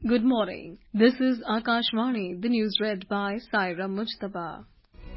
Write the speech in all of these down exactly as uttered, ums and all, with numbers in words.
Good morning. This is Akashvani, the news read by Saira Mujtaba.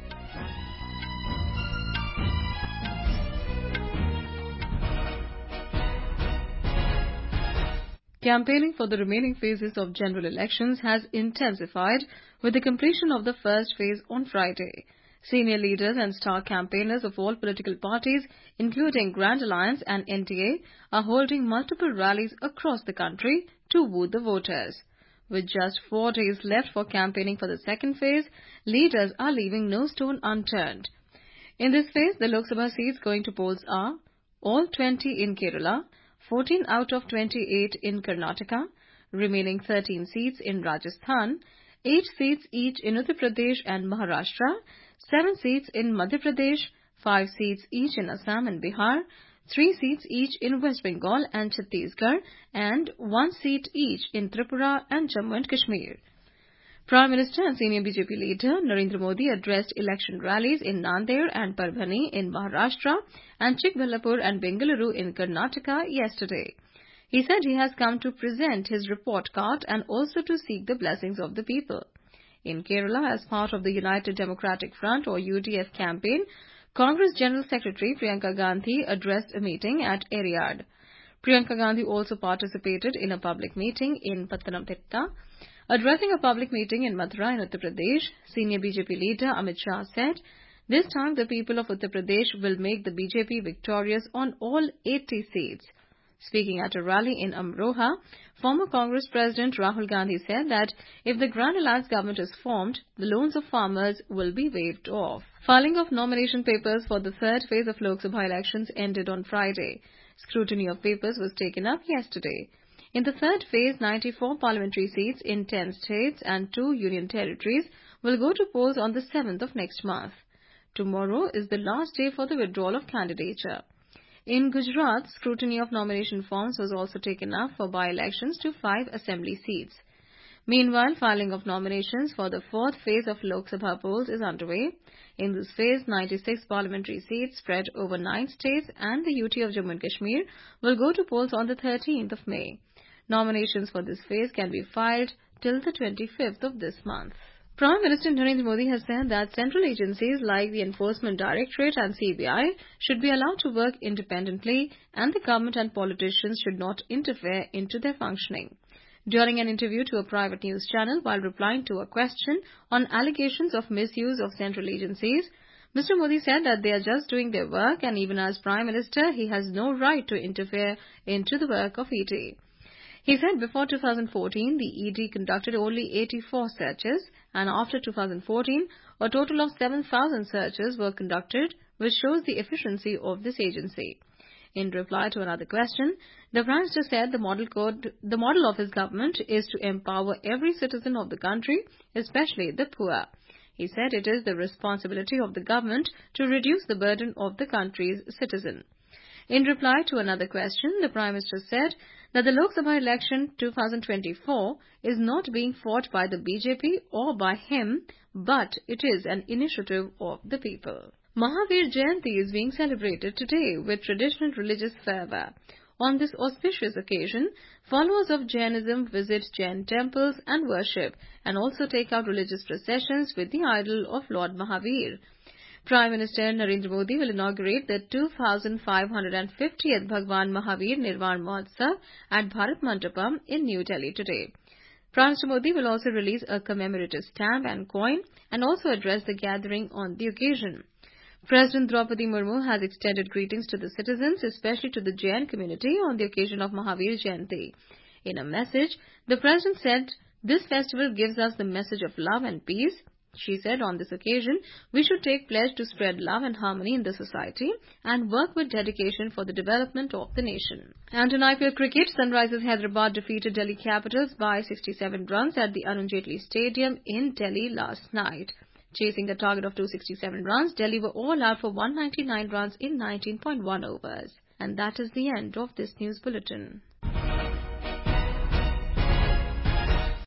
Campaigning for the remaining phases of general elections has intensified with the completion of the first phase on Friday. Senior leaders and star campaigners of all political parties, including Grand Alliance and N D A, are holding multiple rallies across the country to woo the voters. With just four days left for campaigning for the second phase, leaders are leaving no stone unturned. In this phase, the Lok Sabha seats going to polls are all twenty in Kerala, fourteen out of twenty-eight in Karnataka, remaining thirteen seats in Rajasthan, eight seats each in Uttar Pradesh and Maharashtra, seven seats in Madhya Pradesh, five seats each in Assam and Bihar, three seats each in West Bengal and Chhattisgarh, and one seat each in Tripura and Jammu and Kashmir. Prime Minister and senior B J P leader Narendra Modi addressed election rallies in Nanded and Parbhani in Maharashtra and Chikballapur and Bengaluru in Karnataka yesterday. He said he has come to present his report card and also to seek the blessings of the people. In Kerala, as part of the United Democratic Front or U D F campaign, Congress General Secretary Priyanka Gandhi addressed a meeting at Eriyad. Priyanka Gandhi also participated in a public meeting in Pathanamthitta. Addressing a public meeting in Mathura in Uttar Pradesh, senior B J P leader Amit Shah said, "This time the people of Uttar Pradesh will make the B J P victorious on all eighty seats." Speaking at a rally in Amroha, former Congress President Rahul Gandhi said that if the Grand Alliance government is formed, the loans of farmers will be waived off. Filing of nomination papers for the third phase of Lok Sabha elections ended on Friday. Scrutiny of papers was taken up yesterday. In the third phase, ninety-four parliamentary seats in ten states and two union territories will go to polls on the seventh of next month. Tomorrow is the last day for the withdrawal of candidature. In Gujarat, scrutiny of nomination forms was also taken up for by-elections to five assembly seats. Meanwhile, filing of nominations for the fourth phase of Lok Sabha polls is underway. In this phase, ninety-six parliamentary seats spread over nine states and the U T of Jammu and Kashmir will go to polls on the thirteenth of May. Nominations for this phase can be filed till the twenty-fifth of this month. Prime Minister Narendra Modi has said that central agencies like the Enforcement Directorate and C B I should be allowed to work independently and the government and politicians should not interfere into their functioning. During an interview to a private news channel while replying to a question on allegations of misuse of central agencies, Mister Modi said that they are just doing their work and even as Prime Minister, he has no right to interfere into the work of E D. He said before two thousand fourteen, the E D conducted only eighty-four searches, and after two thousand fourteen, a total of seven thousand searches were conducted, which shows the efficiency of this agency. In reply to another question, the Prime Minister said the model code, the model of his government is to empower every citizen of the country, especially the poor. He said it is the responsibility of the government to reduce the burden of the country's citizen. In reply to another question, the Prime Minister said that the Lok Sabha election twenty twenty-four is not being fought by the B J P or by him, but it is an initiative of the people. Mahavir Jayanti is being celebrated today with traditional religious fervour. On this auspicious occasion, followers of Jainism visit Jain temples and worship and also take out religious processions with the idol of Lord Mahavir. Prime Minister Narendra Modi will inaugurate the two thousand five hundred fiftieth Bhagwan Mahavir Nirvan Mahotsav at Bharat Mandapam in New Delhi today. Prime Minister Modi will also release a commemorative stamp and coin and also address the gathering on the occasion. President Draupadi Murmu has extended greetings to the citizens, especially to the Jain community, on the occasion of Mahavir Jayanti. In a message, the President said, "This festival gives us the message of love and peace." She said on this occasion, we should take pledge to spread love and harmony in the society and work with dedication for the development of the nation. And in I P L cricket, Sunrisers Hyderabad defeated Delhi Capitals by sixty-seven runs at the Arun Jaitley Stadium in Delhi last night. Chasing a target of two hundred sixty-seven runs, Delhi were all out for one hundred ninety-nine runs in nineteen point one overs. And that is the end of this news bulletin.